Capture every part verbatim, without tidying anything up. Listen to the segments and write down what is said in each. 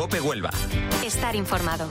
COPE Huelva. Estar informado.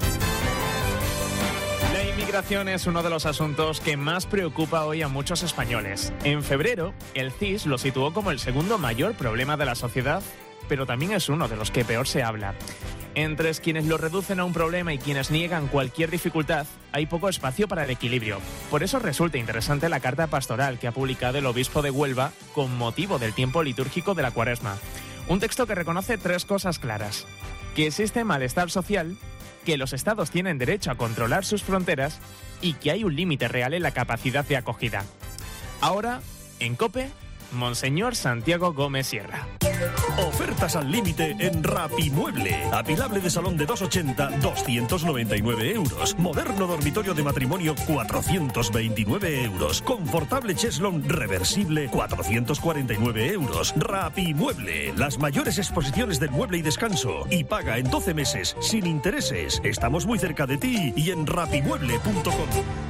La inmigración es uno de los asuntos que más preocupa hoy a muchos españoles. En febrero, el C I S lo situó como el segundo mayor problema de la sociedad, pero también es uno de los que peor se habla. Entre quienes lo reducen a un problema y quienes niegan cualquier dificultad, hay poco espacio para el equilibrio. Por eso resulta interesante la carta pastoral que ha publicado el obispo de Huelva con motivo del tiempo litúrgico de la Cuaresma. Un texto que reconoce tres cosas claras: que existe malestar social, que los estados tienen derecho a controlar sus fronteras y que hay un límite real en la capacidad de acogida. Ahora, en COPE, Monseñor Santiago Gómez Sierra. Ofertas al límite en Rapimueble. Apilable de salón de doscientos ochenta, doscientos noventa y nueve euros. Moderno dormitorio de matrimonio, cuatrocientos veintinueve euros. Confortable cheslón reversible, cuatrocientos cuarenta y nueve euros. Rapimueble. Las mayores exposiciones del mueble y descanso. Y paga en doce meses, sin intereses. Estamos muy cerca de ti y en rapimueble punto com.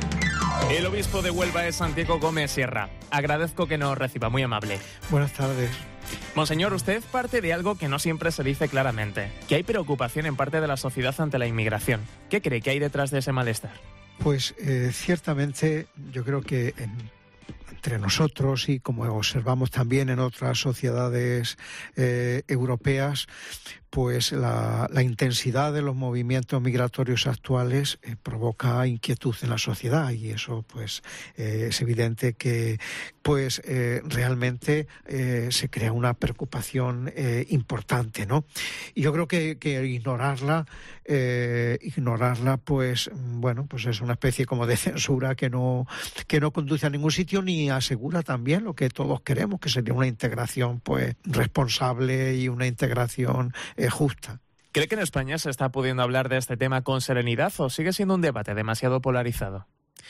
El obispo de Huelva es Santiago Gómez Sierra. Agradezco que nos reciba, muy amable. Buenas tardes. Monseñor, usted parte de algo que no siempre se dice claramente, que hay preocupación en parte de la sociedad ante la inmigración. ¿Qué cree que hay detrás de ese malestar? Pues eh, ciertamente yo creo que en, entre nosotros y como observamos también en otras sociedades eh, europeas, pues la, la intensidad de los movimientos migratorios actuales eh, provoca inquietud en la sociedad, y eso pues eh, es evidente que pues eh, realmente eh, se crea una preocupación eh, importante, ¿no? Y yo creo que, que ignorarla, eh, ignorarla pues bueno, pues es una especie como de censura que no, que no conduce a ningún sitio ni asegura también lo que todos queremos, que sería una integración pues responsable y una integración eh, justa. ¿Cree que en España se está pudiendo hablar de este tema con serenidad o sigue siendo un debate demasiado polarizado?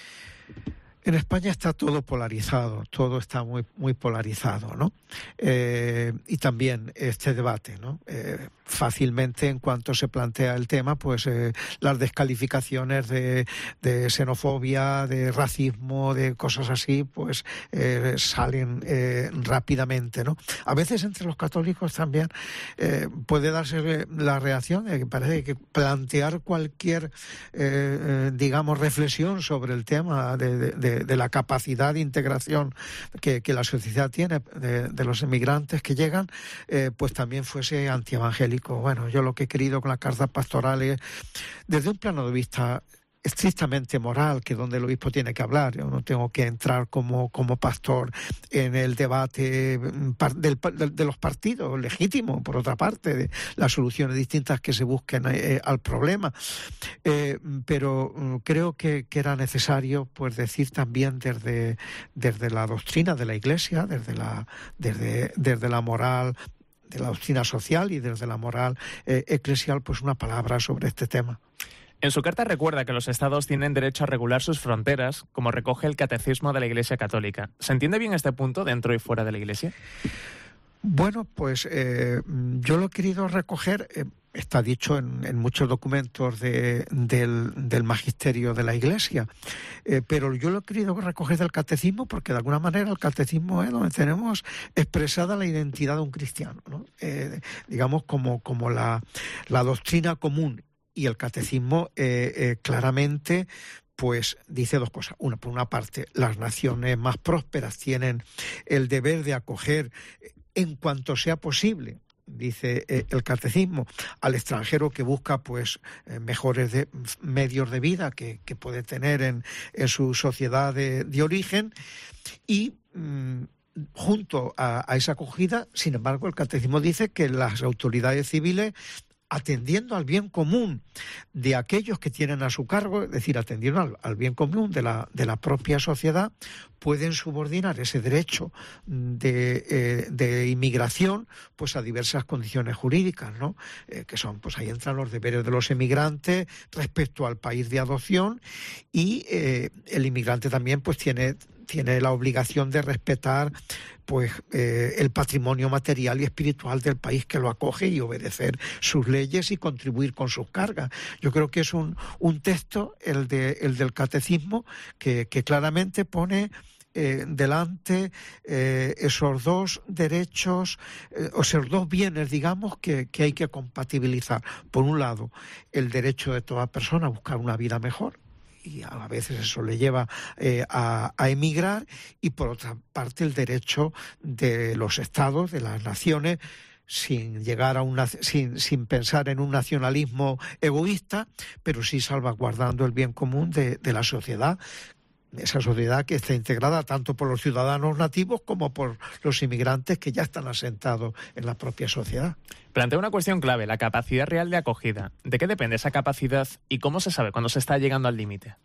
En España está todo polarizado, todo está muy muy polarizado, ¿no? Eh, y también este debate, ¿no? Eh, fácilmente, en cuanto se plantea el tema, pues eh, las descalificaciones de, de xenofobia, de racismo, de cosas así, pues eh, salen eh, rápidamente, ¿no? A veces entre los católicos también eh, puede darse la reacción de que parece que plantear cualquier, eh, eh, digamos, reflexión sobre el tema de, de, de de la capacidad de integración que, que la sociedad tiene de, de los emigrantes que llegan, eh, pues también fuese antievangélico. Bueno, yo lo que he querido con las cartas pastorales, desde un plano de vista estrictamente moral, que es donde el obispo tiene que hablar. Yo no tengo que entrar como, como pastor en el debate del, de los partidos legítimos, por otra parte, de las soluciones distintas que se busquen eh, al problema. Eh, pero creo que, que era necesario pues decir también desde, desde la doctrina de la Iglesia, desde la, desde, desde la moral, de la doctrina social y desde la moral eh, eclesial, pues una palabra sobre este tema. En su carta recuerda que los estados tienen derecho a regular sus fronteras, como recoge el Catecismo de la Iglesia Católica. ¿Se entiende bien este punto dentro y fuera de la Iglesia? Bueno, pues eh, yo lo he querido recoger, eh, está dicho en, en muchos documentos de, del, del magisterio de la Iglesia, eh, pero yo lo he querido recoger del Catecismo porque de alguna manera el Catecismo es donde tenemos expresada la identidad de un cristiano, ¿no? Eh, digamos como, como la, la doctrina común. Y el catecismo eh, eh, claramente pues dice dos cosas. Una, por una parte, las naciones más prósperas tienen el deber de acoger en cuanto sea posible, dice eh, el catecismo, al extranjero que busca pues eh, mejores de, medios de vida que, que puede tener en, en su sociedad de, de origen. Y mmm, junto a, a esa acogida, sin embargo, el catecismo dice que las autoridades civiles, atendiendo al bien común de aquellos que tienen a su cargo, es decir, atendiendo al, al bien común de la, de la propia sociedad, pueden subordinar ese derecho de, eh, de inmigración pues a diversas condiciones jurídicas, ¿no? Eh, que son, pues ahí entran los deberes de los emigrantes respecto al país de adopción, y eh, el inmigrante también pues tiene tiene la obligación de respetar pues eh, el patrimonio material y espiritual del país que lo acoge y obedecer sus leyes y contribuir con sus cargas. Yo creo que es un, un texto, el, de, el del catecismo, que, que claramente pone eh, delante eh, esos dos derechos, eh, o esos dos bienes, digamos, que, que hay que compatibilizar. Por un lado, el derecho de toda persona a buscar una vida mejor, y a veces eso le lleva eh, a, a emigrar, y por otra parte el derecho de los estados, de las naciones, sin llegar a una, sin, sin pensar en un nacionalismo egoísta, pero sí salvaguardando el bien común de, de la sociedad, esa sociedad que está integrada tanto por los ciudadanos nativos como por los inmigrantes que ya están asentados en la propia sociedad. Plantea una cuestión clave, la capacidad real de acogida. ¿De qué depende esa capacidad y cómo se sabe cuándo se está llegando al límite?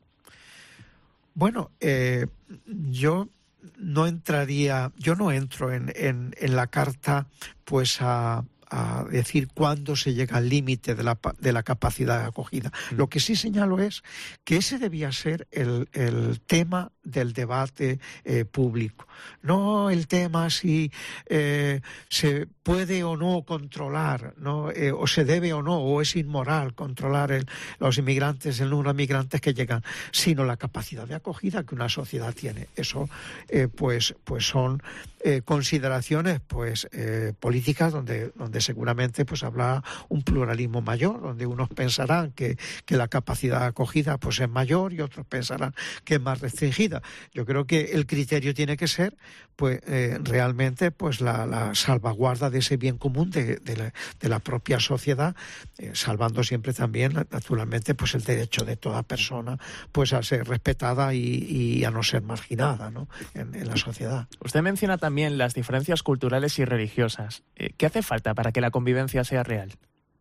Bueno, eh, yo no entraría, yo no entro en, en, en la carta pues a, a decir cuándo se llega al límite de la, de la capacidad de acogida. Mm. Lo que sí señalo es que ese debía ser el, el tema del debate eh, público, no el tema si eh, se puede o no controlar, ¿no? Eh, o se debe o no, o es inmoral controlar el, los inmigrantes, el número de inmigrantes que llegan, sino la capacidad de acogida que una sociedad tiene. Eso eh, pues, pues son eh, consideraciones pues eh, políticas donde, donde seguramente pues habrá un pluralismo mayor, donde unos pensarán que, que la capacidad de acogida pues es mayor y otros pensarán que es más restringida. Yo creo que el criterio tiene que ser pues eh, realmente pues la, la salvaguarda de ese bien común de, de, la, de la propia sociedad, eh, salvando siempre también naturalmente pues el derecho de toda persona pues a ser respetada y, y a no ser marginada, ¿no? en, en la sociedad. Usted menciona también las diferencias culturales y religiosas. ¿Qué hace falta para que la convivencia sea real?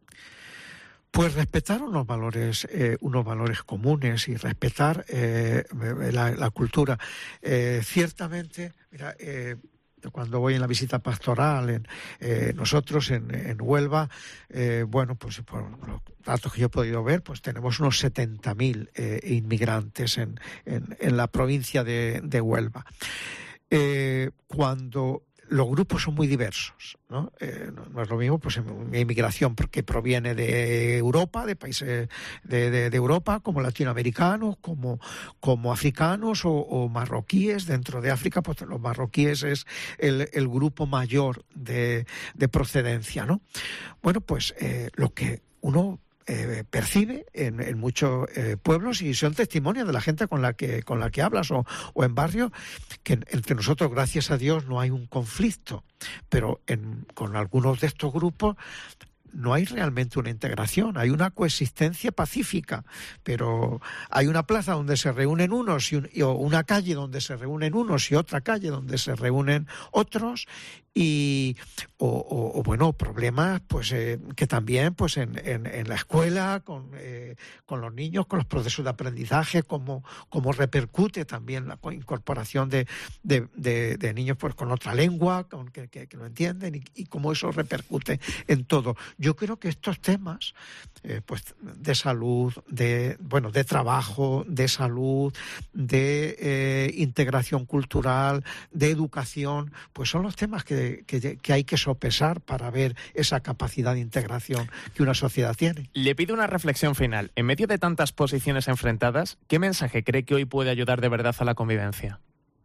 Pues respetar unos valores, eh, unos valores comunes y respetar eh, la, la cultura. Eh, ciertamente, mira, eh, cuando voy en la visita pastoral, en, eh, nosotros en, en Huelva, eh, bueno, pues por los datos que yo he podido ver, pues tenemos unos setenta mil eh, inmigrantes en, en, en la provincia de, de Huelva. Eh, cuando los grupos son muy diversos, ¿no? Eh, no, no es lo mismo, pues, una inmigración que proviene de Europa, de países de, de, de Europa, como latinoamericanos, como, como africanos o, o marroquíes. Dentro de África, pues los marroquíes es el, el grupo mayor de, de procedencia, ¿no? Bueno, pues eh, lo que uno Eh, percibe en, en muchos eh, pueblos, y son testimonios de la gente con la que con la que hablas o, o en barrios, que entre nosotros, gracias a Dios, no hay un conflicto, pero en, con algunos de estos grupos no hay realmente una integración, hay una coexistencia pacífica, pero hay una plaza donde se reúnen unos y, un, y una calle donde se reúnen unos y otra calle donde se reúnen otros, y o, o, o bueno, problemas pues eh, que también pues en, en, en la escuela con, eh, con los niños, con los procesos de aprendizaje, cómo, cómo repercute también la incorporación de, de, de, de niños pues con otra lengua, con, que, que, que no entienden, y, y cómo eso repercute en todo. Yo creo que estos temas eh, pues de salud, de bueno, de trabajo, de salud, de eh, integración cultural, de educación, pues son los temas que Que, que hay que sopesar para ver esa capacidad de integración que una sociedad tiene. Le pido una reflexión final. En medio de tantas posiciones enfrentadas, ¿qué mensaje cree que hoy puede ayudar de verdad a la convivencia?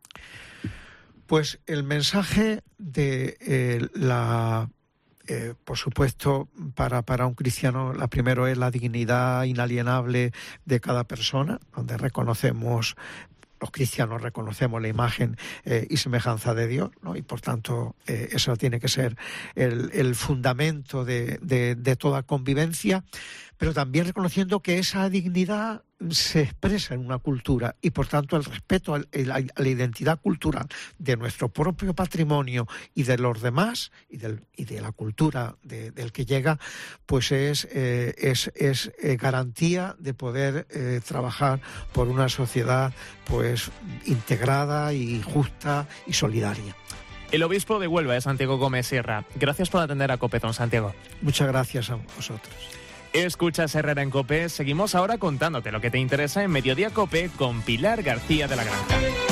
Pues el mensaje de eh, la... Eh, por supuesto, para, para un cristiano, la primero es la dignidad inalienable de cada persona, donde reconocemos... Los cristianos reconocemos la imagen eh, y semejanza de Dios, ¿no? Y por tanto eh, eso tiene que ser el, el fundamento de, de, de toda convivencia, pero también reconociendo que esa dignidad se expresa en una cultura, y por tanto el respeto a la, a la identidad cultural de nuestro propio patrimonio y de los demás, y, del, y de la cultura de, del que llega, pues es, eh, es, es eh, garantía de poder eh, trabajar por una sociedad pues integrada y justa y solidaria. El obispo de Huelva es Santiago Gómez Sierra. Gracias por atender a COPE, don Santiago. Muchas gracias a vosotros. Escuchas Herrera en COPE. Seguimos ahora contándote lo que te interesa en Mediodía COPE con Pilar García de la Granja.